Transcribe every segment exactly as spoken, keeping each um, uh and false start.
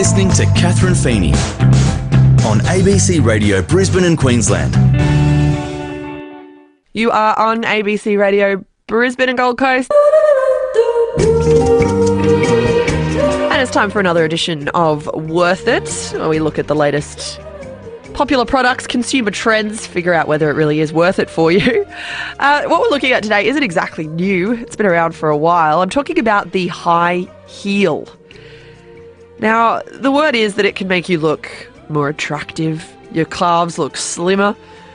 listening to Catherine Feeney on A B C Radio Brisbane and Queensland. You are on A B C Radio Brisbane and Gold Coast. And it's time for another edition of Worth It, where we look at the latest popular products, consumer trends, figure out whether it really is worth it for you. Uh, what we're looking at today isn't exactly new. It's been around for a while. I'm talking about the high heel. Now, the word is that it can make you look more attractive. Your calves look slimmer.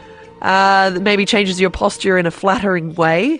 Uh, maybe changes your posture in a flattering way.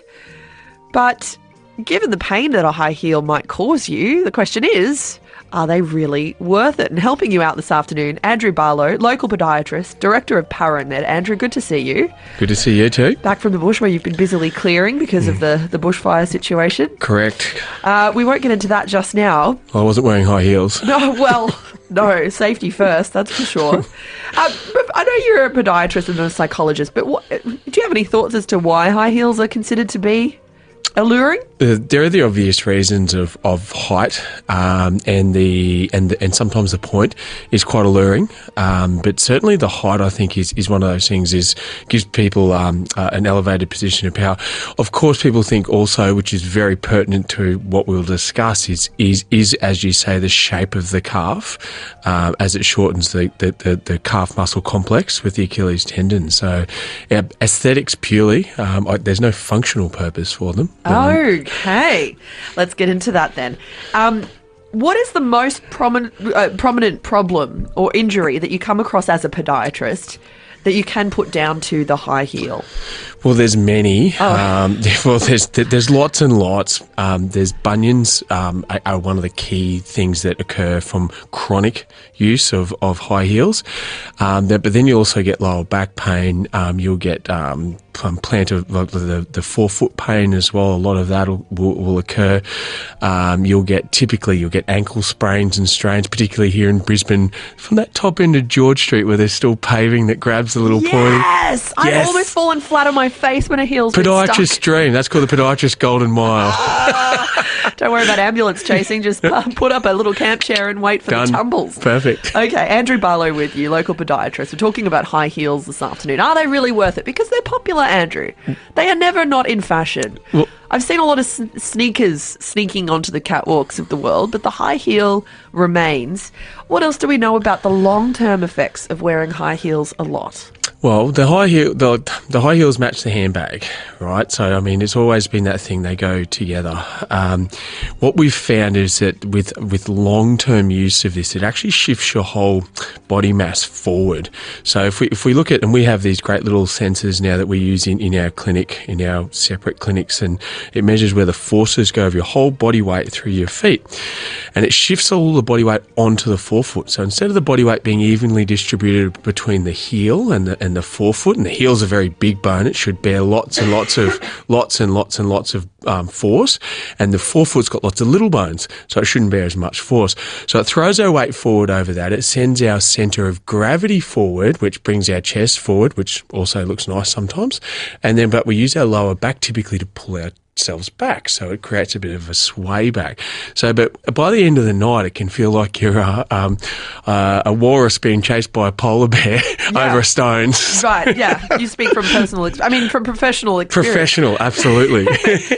But given the pain that a high heel might cause you, the question is, are they really worth it? And helping you out this afternoon, Andrew Barlow, local podiatrist, director of ParaNet. Andrew, good to see you. Good to see you too. Back from the bush where you've been busily clearing because mm. of the, the bushfire situation. Correct. Uh, we won't get into that just now. I wasn't wearing high heels. No, well, no, safety first, that's for sure. uh, but I know you're a podiatrist and a psychologist, but what, do you have any thoughts as to why high heels are considered to be alluring? Uh, there are the obvious reasons of, of height, um, and the and the, and sometimes the point is quite alluring. Um, but certainly the height, I think, is, is one of those things. Is gives people um, uh, an elevated position of power. Of course, people think also, which is very pertinent to what we'll discuss, is is is as you say, the shape of the calf, uh, as it shortens the, the, the, the calf muscle complex with the Achilles tendon. So, uh, aesthetics purely, um, I, there's no functional purpose for them. Okay, let's get into that then. Um, what is the most prominent uh, prominent problem or injury that you come across as a podiatrist that you can put down to the high heel? Well, there's many. Oh. Um, well, there's there's lots and lots. Um, there's bunions um, are, are one of the key things that occur from chronic use of, of high heels. Um, that, but then you also get lower back pain. Um, you'll get um, plantar the, the forefoot pain as well. A lot of that will, will, will occur. Um, you'll get typically you'll get ankle sprains and strains, particularly here in Brisbane, from that top end of George Street where there's still paving that grabs the little yes! pointy. Yes, I've almost fallen flat on my face when a heel's been Podiatrist stuck. dream. That's called the podiatrist golden mile. Uh, don't worry about ambulance chasing. Just uh, put up a little camp chair and wait for Done. the tumbles. Perfect. Okay, Andrew Barlow with you, local podiatrist. We're talking about high heels this afternoon. Are they really worth it? Because they're popular, Andrew. They are never not in fashion. Well, I've seen a lot of s- sneakers sneaking onto the catwalks of the world, but the high heel remains. What else do we know about the long-term effects of wearing high heels a lot? Well, the high heel, the, the high heels match the handbag, right? So, I mean, it's always been that thing, they go together. Um, what we've found is that with with long-term use of this, it actually shifts your whole body mass forward. So if we if we look at, and we have these great little sensors now that we use in, in our clinic, in our separate clinics, and it measures where the forces go of your whole body weight through your feet. And it shifts all the body weight onto the forefoot. So instead of the body weight being evenly distributed between the heel and the, and the forefoot, and the heel's a very big bone, it should bear lots and lots of lots and lots and lots of um, force, and the forefoot's got lots of little bones, so it shouldn't bear as much force. So it throws our weight forward over that. It sends our centre of gravity forward, which brings our chest forward, which also looks nice sometimes. And then, but we use our lower back typically to pull our ourselves back, so it creates a bit of a sway back. So, but by the end of the night, it can feel like you're uh, um, uh, a walrus being chased by a polar bear yeah. over a stone. Right, yeah. You speak from personal, ex- I mean, from professional experience. Professional, absolutely.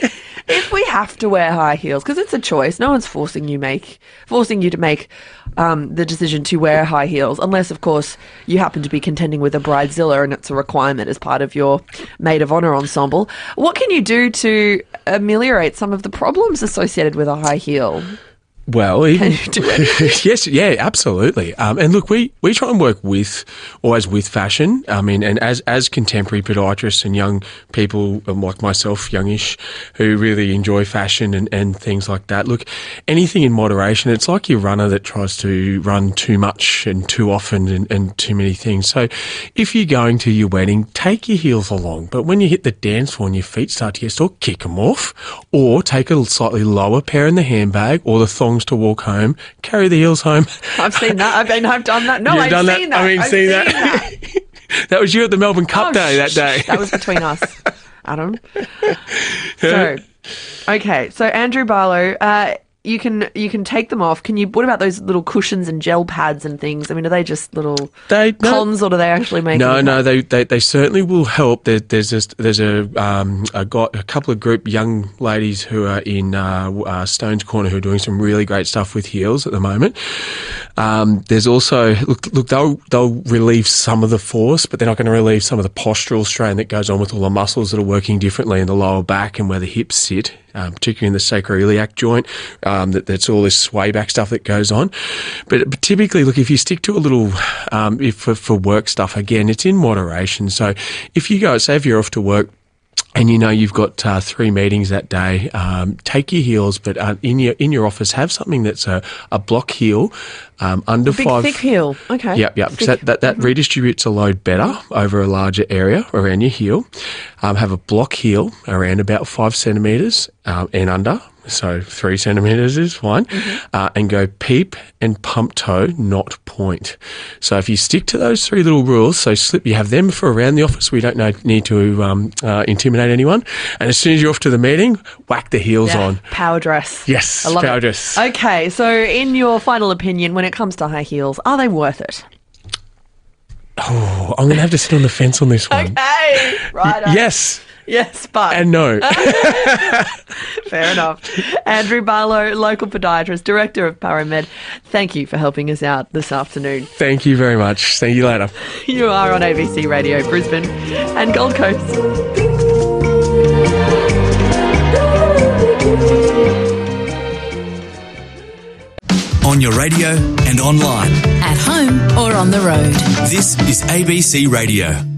If we have to wear high heels, because it's a choice, no one's forcing you make forcing you to make um, the decision to wear high heels, unless, of course, you happen to be contending with a bridezilla and it's a requirement as part of your maid of honour ensemble. What can you do to ameliorate some of the problems associated with a high heel? Well, even, Can you do it? yes, yeah, absolutely. Um, and look, we, we try and work with, always with fashion. I mean, and as, as contemporary podiatrists and young people like myself, youngish, who really enjoy fashion and, and things like that, look, anything in moderation. It's like your runner that tries to run too much and too often and, and too many things. So if you're going to your wedding, take your heels along. But when you hit the dance floor and your feet start to get sore, kick them off, or take a slightly lower pair in the handbag or the thongs to walk home, carry the heels home. I've seen that. I've been, I've done that. No, You've I've done seen that. that. I mean, I've seen seen that. that. That was you at the Melbourne Cup Oh, day that shh, day. That was between us, Adam. So, okay. So Andrew Barlow, uh, you can you can take them off. Can you? What about those little cushions and gel pads and things? I mean, are they just little They- no. cons, or do they actually make? No, an no, impact? they, they, they certainly will help. There, there's just, there's a um a, got a couple of group young ladies who are in uh, uh, Stones Corner who are doing some really great stuff with heels at the moment. Um, there's also look look they'll they'll relieve some of the force, but they're not going to relieve some of the postural strain that goes on with all the muscles that are working differently in the lower back and where the hips sit. Um, particularly in the sacroiliac joint, um, that, that's all this sway back stuff that goes on. But, but typically, look, if you stick to a little, um, if for, for work stuff, again, it's in moderation. So if you go, say if you're off to work, and you know you've got uh, three meetings that day, um, take your heels, but uh, in your in your office have something that's a, a block heel um, under Big five. thick heel. Okay. Yep, yep. So that that, that Mm-hmm. redistributes a load better over a larger area around your heel. Um, have a block heel around about five centimetres um, and under. So three centimetres is fine. Mm-hmm. Uh, and go peep and pump toe, not point. So if you stick to those three little rules, so slip, you have them for around the office. We don't know, need to um, uh, intimidate anyone. And as soon as you're off to the meeting, whack the heels Yeah. on. Power dress. Yes, I love power it. dress. Okay, so in your final opinion, when it comes to high heels, are they worth it? Oh, I'm going to have to sit on the fence on this one. Okay, right. Yes Yes, but and no. fair enough. Andrew Barlow, local podiatrist, director of Paramed. Thank you for helping us out this afternoon. Thank you very much. See you later. You are on A B C Radio Brisbane and Gold Coast. On your radio and online. At home or on the road. This is A B C Radio.